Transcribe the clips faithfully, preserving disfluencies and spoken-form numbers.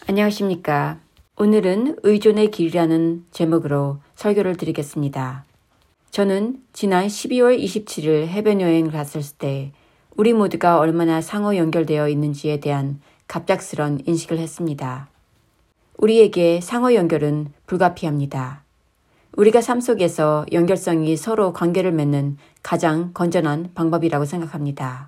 안녕하십니까. 오늘은 의존의 길이라는 제목으로 설교를 드리겠습니다. 저는 지난 십이월 이십칠일 해변 여행을 갔을 때 우리 모두가 얼마나 상호 연결되어 있는지에 대한 갑작스런 인식을 했습니다. 우리에게 상호 연결은 불가피합니다. 우리가 삶 속에서 연결성이 서로 관계를 맺는 가장 건전한 방법이라고 생각합니다.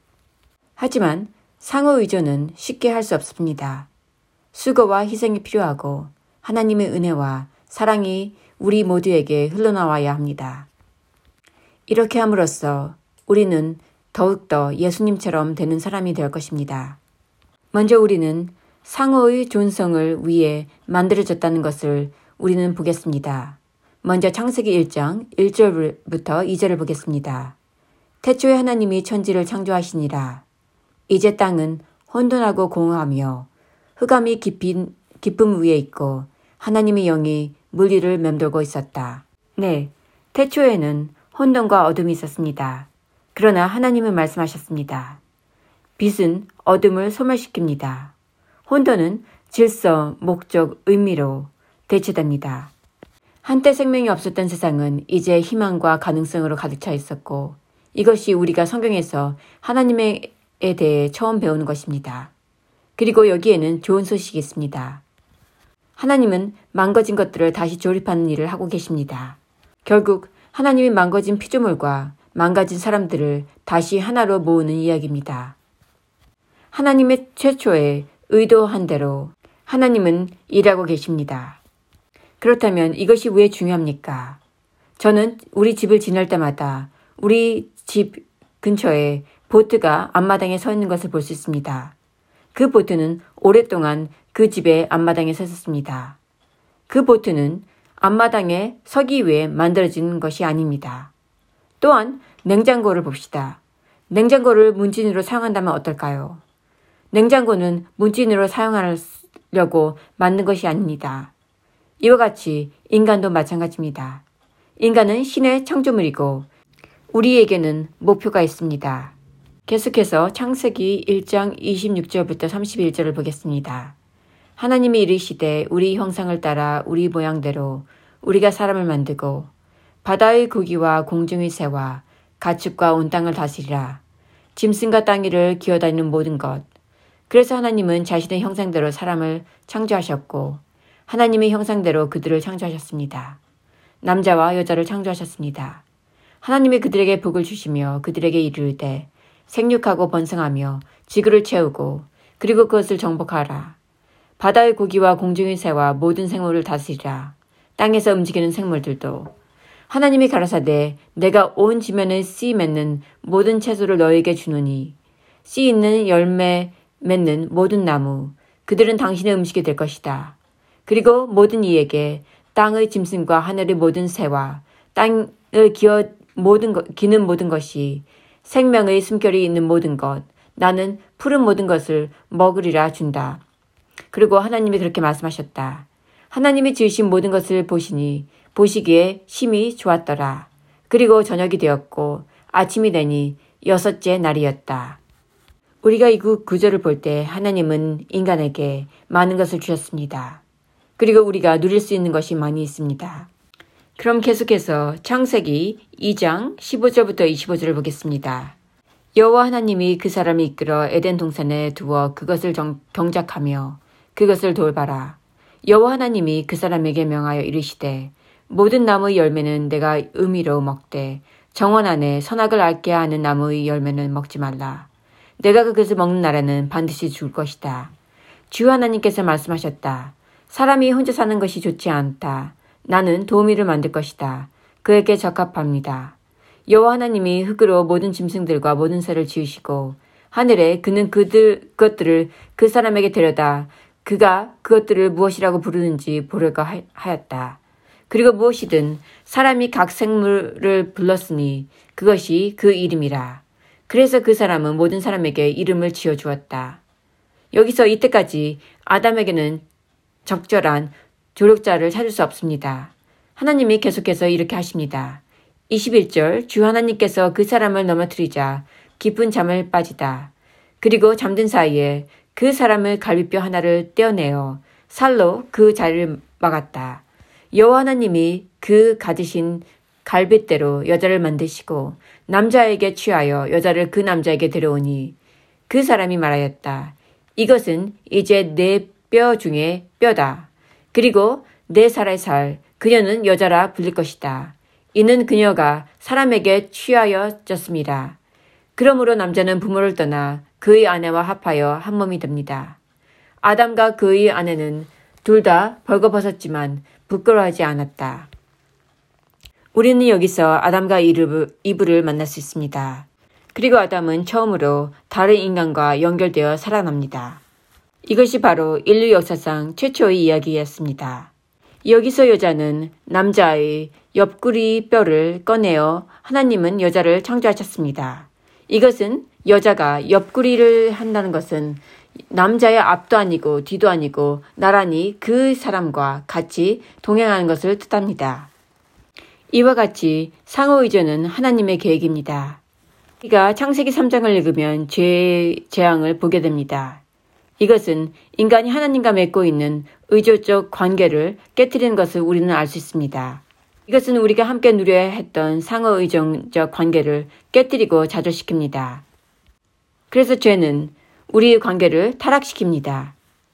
하지만 상호 의존은 쉽게 할 수 없습니다. 수고와 희생이 필요하고 하나님의 은혜와 사랑이 우리 모두에게 흘러나와야 합니다. 이렇게 함으로써 우리는 더욱더 예수님처럼 되는 사람이 될 것입니다. 먼저 우리는 상호의 존성을 위해 만들어졌다는 것을 우리는 보겠습니다. 먼저 창세기 일 장 일 절부터 이 절을 보겠습니다. 태초에 하나님이 천지를 창조하시니라. 이제 땅은 혼돈하고 공허하며 흑암이 깊인, 깊음 위에 있고 하나님의 영이 물 위를 맴돌고 있었다. 네, 태초에는 혼돈과 어둠이 있었습니다. 그러나 하나님은 말씀하셨습니다. 빛은 어둠을 소멸시킵니다. 혼돈은 질서, 목적, 의미로 대체됩니다. 한때 생명이 없었던 세상은 이제 희망과 가능성으로 가득 차 있었고 이것이 우리가 성경에서 하나님에 대해 처음 배우는 것입니다. 그리고 여기에는 좋은 소식이 있습니다. 하나님은 망가진 것들을 다시 조립하는 일을 하고 계십니다. 결국 하나님이 망가진 피조물과 망가진 사람들을 다시 하나로 모으는 이야기입니다. 하나님의 최초에 의도한 대로 하나님은 일하고 계십니다. 그렇다면 이것이 왜 중요합니까? 저는 우리 집을 지날 때마다 우리 집 근처에 보트가 앞마당에 서 있는 것을 볼 수 있습니다. 그 보트는 오랫동안 그 집의 앞마당에 서 있었습니다. 그 보트는 앞마당에 서기 위해 만들어진 것이 아닙니다. 또한 냉장고를 봅시다. 냉장고를 문진으로 사용한다면 어떨까요? 냉장고는 문진으로 사용하려고 만든 것이 아닙니다. 이와 같이 인간도 마찬가지입니다. 인간은 신의 창조물이고 우리에게는 목표가 있습니다. 계속해서 창세기 일 장 이십육 절부터 삼십일 절을 보겠습니다. 하나님이 이르시되 우리 형상을 따라 우리 모양대로 우리가 사람을 만들고 바다의 고기와 공중의 새와 가축과 온 땅을 다스리라. 짐승과 땅 위를 기어다니는 모든 것. 그래서 하나님은 자신의 형상대로 사람을 창조하셨고 하나님의 형상대로 그들을 창조하셨습니다. 남자와 여자를 창조하셨습니다. 하나님이 그들에게 복을 주시며 그들에게 이르되 생육하고 번성하며 지구를 채우고 그리고 그것을 정복하라. 바다의 고기와 공중의 새와 모든 생물을 다스리라. 땅에서 움직이는 생물들도. 하나님이 가라사대 내가 온 지면에 씨 맺는 모든 채소를 너에게 주노니 씨 있는 열매 맺는 모든 나무 그들은 당신의 음식이 될 것이다. 그리고 모든 이에게 땅의 짐승과 하늘의 모든 새와 땅을 기어 모든 것, 기는 모든 것이 생명의 숨결이 있는 모든 것, 나는 푸른 모든 것을 먹으리라 준다. 그리고 하나님이 그렇게 말씀하셨다. 하나님이 지으신 모든 것을 보시니 보시기에 심히 좋았더라. 그리고 저녁이 되었고 아침이 되니 여섯째 날이었다. 우리가 이 구절을 볼 때 하나님은 인간에게 많은 것을 주셨습니다. 그리고 우리가 누릴 수 있는 것이 많이 있습니다. 그럼 계속해서 창세기 이 장 십오 절부터 이십오 절을 보겠습니다. 여호와 하나님이 그 사람을 이끌어 에덴 동산에 두어 그것을 정, 경작하며 그것을 돌봐라. 여호와 하나님이 그 사람에게 명하여 이르시되 모든 나무의 열매는 내가 의미로 먹되 정원 안에 선악을 알게 하는 나무의 열매는 먹지 말라. 내가 그것을 먹는 날에는 반드시 죽을 것이다. 주 하나님께서 말씀하셨다. 사람이 혼자 사는 것이 좋지 않다. 나는 도우미를 만들 것이다. 그에게 적합합니다. 여호와 하나님이 흙으로 모든 짐승들과 모든 새를 지으시고 하늘에 그는 그들 것들을 그 사람에게 데려다 그가 그것들을 무엇이라고 부르는지 보려고 하였다. 그리고 무엇이든 사람이 각 생물을 불렀으니 그것이 그 이름이라. 그래서 그 사람은 모든 사람에게 이름을 지어주었다. 여기서 이때까지 아담에게는 적절한 조력자를 찾을 수 없습니다. 하나님이 계속해서 이렇게 하십니다. 이십일 절 주 하나님께서 그 사람을 넘어뜨리자 깊은 잠을 빠지다. 그리고 잠든 사이에 그 사람의 갈비뼈 하나를 떼어내어 살로 그 자리를 막았다. 여호와 하나님이 그 가지신 갈빗대로 여자를 만드시고 남자에게 취하여 여자를 그 남자에게 데려오니 그 사람이 말하였다. 이것은 이제 내 뼈 중에 뼈다. 그리고 내 살의 살, 그녀는 여자라 불릴 것이다. 이는 그녀가 사람에게 취하여졌습니다. 그러므로 남자는 부모를 떠나 그의 아내와 합하여 한 몸이 됩니다. 아담과 그의 아내는 둘 다 벌거벗었지만 부끄러워하지 않았다. 우리는 여기서 아담과 이브를 만날 수 있습니다. 그리고 아담은 처음으로 다른 인간과 연결되어 살아납니다. 이것이 바로 인류 역사상 최초의 이야기였습니다. 여기서 여자는 남자의 옆구리 뼈를 꺼내어 하나님은 여자를 창조하셨습니다. 이것은 여자가 옆구리를 한다는 것은 남자의 앞도 아니고 뒤도 아니고 나란히 그 사람과 같이 동행하는 것을 뜻합니다. 이와 같이 상호의존은 하나님의 계획입니다. 우리가 창세기 삼 장을 읽으면 죄의 재앙을 보게 됩니다. 이것은 인간이 하나님과 맺고 있는 의존적 관계를 깨뜨리는 것을 우리는 알 수 있습니다. 이것은 우리가 함께 누려야 했던 상호의존적 관계를 깨뜨리고 좌절시킵니다. 그래서 죄는 우리의 관계를 타락시킵니다.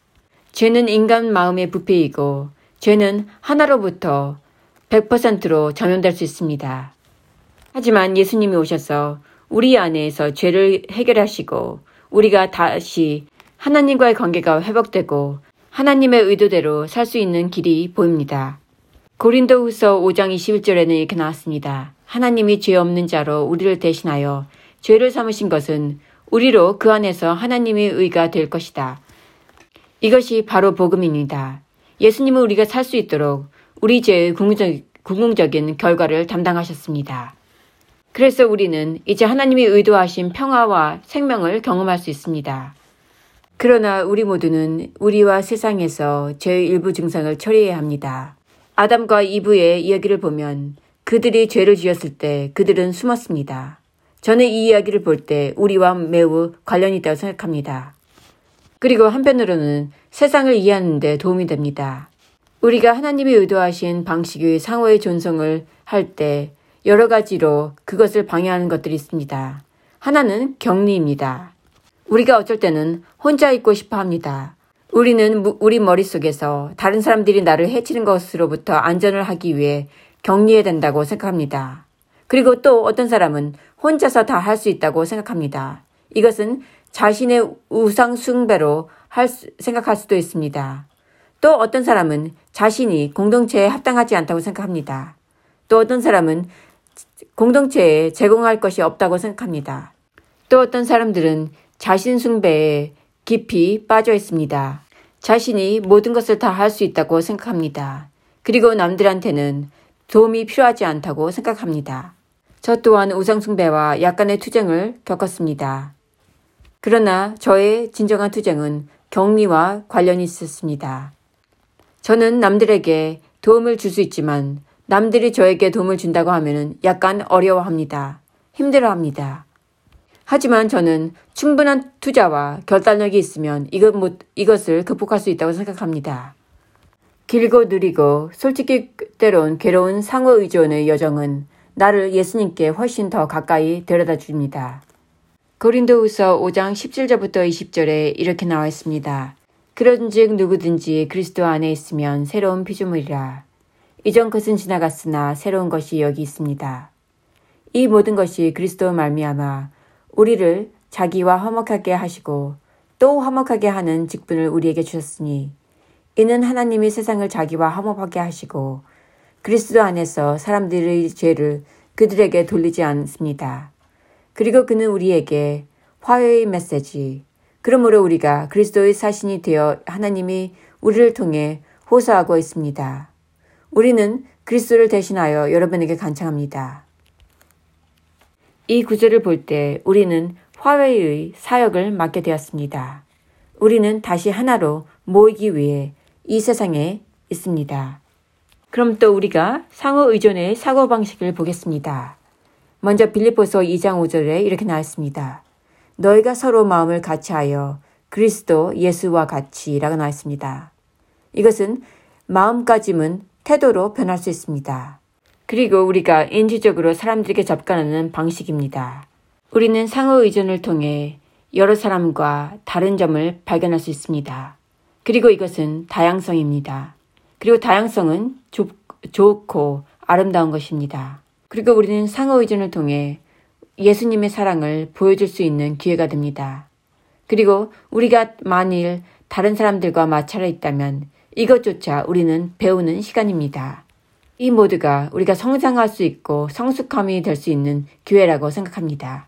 죄는 인간 마음의 부패이고 죄는 하나로부터 백 퍼센트로 전염될 수 있습니다. 하지만 예수님이 오셔서 우리 안에서 죄를 해결하시고 우리가 다시 하나님과의 관계가 회복되고 하나님의 의도대로 살 수 있는 길이 보입니다. 고린도후서 오 장 이십일 절에는 이렇게 나왔습니다. 하나님이 죄 없는 자로 우리를 대신하여 죄를 삼으신 것은 우리로 그 안에서 하나님의 의가 될 것이다. 이것이 바로 복음입니다. 예수님은 우리가 살 수 있도록 우리 죄의 궁극적인 결과를 담당하셨습니다. 그래서 우리는 이제 하나님이 의도하신 평화와 생명을 경험할 수 있습니다. 그러나 우리 모두는 우리와 세상에서 죄의 일부 증상을 처리해야 합니다. 아담과 이브의 이야기를 보면 그들이 죄를 지었을 때 그들은 숨었습니다. 저는 이 이야기를 볼 때 우리와 매우 관련이 있다고 생각합니다. 그리고 한편으로는 세상을 이해하는 데 도움이 됩니다. 우리가 하나님이 의도하신 방식의 상호의 존성을 할 때 여러 가지로 그것을 방해하는 것들이 있습니다. 하나는 격리입니다. 우리가 어쩔 때는 혼자 있고 싶어 합니다. 우리는 우리 머릿속에서 다른 사람들이 나를 해치는 것으로부터 안전을 하기 위해 격리해야 된다고 생각합니다. 그리고 또 어떤 사람은 혼자서 다 할 수 있다고 생각합니다. 이것은 자신의 우상 숭배로 할 수, 생각할 수도 있습니다. 또 어떤 사람은 자신이 공동체에 합당하지 않다고 생각합니다. 또 어떤 사람은 공동체에 제공할 것이 없다고 생각합니다. 또 어떤 사람들은 자신 숭배에 깊이 빠져 있습니다. 자신이 모든 것을 다 할 수 있다고 생각합니다. 그리고 남들한테는 도움이 필요하지 않다고 생각합니다. 저 또한 우상 숭배와 약간의 투쟁을 겪었습니다. 그러나 저의 진정한 투쟁은 격리와 관련이 있었습니다. 저는 남들에게 도움을 줄 수 있지만 남들이 저에게 도움을 준다고 하면 약간 어려워합니다. 힘들어합니다. 하지만 저는 충분한 투자와 결단력이 있으면 이것, 못, 이것을 극복할 수 있다고 생각합니다. 길고 느리고 솔직히 때론 괴로운 상호의존의 여정은 나를 예수님께 훨씬 더 가까이 데려다 줍니다. 고린도후서 오 장 십칠 절부터 이십 절에 이렇게 나와 있습니다. 그런즉 누구든지 그리스도 안에 있으면 새로운 피조물이라. 이전 것은 지나갔으나 새로운 것이 여기 있습니다. 이 모든 것이 그리스도 말미암아 우리를 자기와 화목하게 하시고 또 화목하게 하는 직분을 우리에게 주셨으니 이는 하나님이 세상을 자기와 화목하게 하시고 그리스도 안에서 사람들의 죄를 그들에게 돌리지 않습니다. 그리고 그는 우리에게 화해의 메시지, 그러므로 우리가 그리스도의 사신이 되어 하나님이 우리를 통해 호소하고 있습니다. 우리는 그리스도를 대신하여 여러분에게 간청합니다. 이 구절을 볼 때 우리는 화해의 사역을 맡게 되었습니다. 우리는 다시 하나로 모이기 위해 이 세상에 있습니다. 그럼 또 우리가 상호 의존의 사고방식을 보겠습니다. 먼저 빌립보서 이 장 오 절에 이렇게 나왔습니다. 너희가 서로 마음을 같이하여 그리스도 예수와 같이라고 나와 있습니다. 이것은 마음가짐은 태도로 변할 수 있습니다. 그리고 우리가 인지적으로 사람들에게 접근하는 방식입니다. 우리는 상호 의존을 통해 여러 사람과 다른 점을 발견할 수 있습니다. 그리고 이것은 다양성입니다. 그리고 다양성은 좁, 좋고 아름다운 것입니다. 그리고 우리는 상호 의존을 통해 예수님의 사랑을 보여줄 수 있는 기회가 됩니다. 그리고 우리가 만일 다른 사람들과 마찰에 있다면 이것조차 우리는 배우는 시간입니다. 이 모두가 우리가 성장할 수 있고 성숙함이 될 수 있는 기회라고 생각합니다.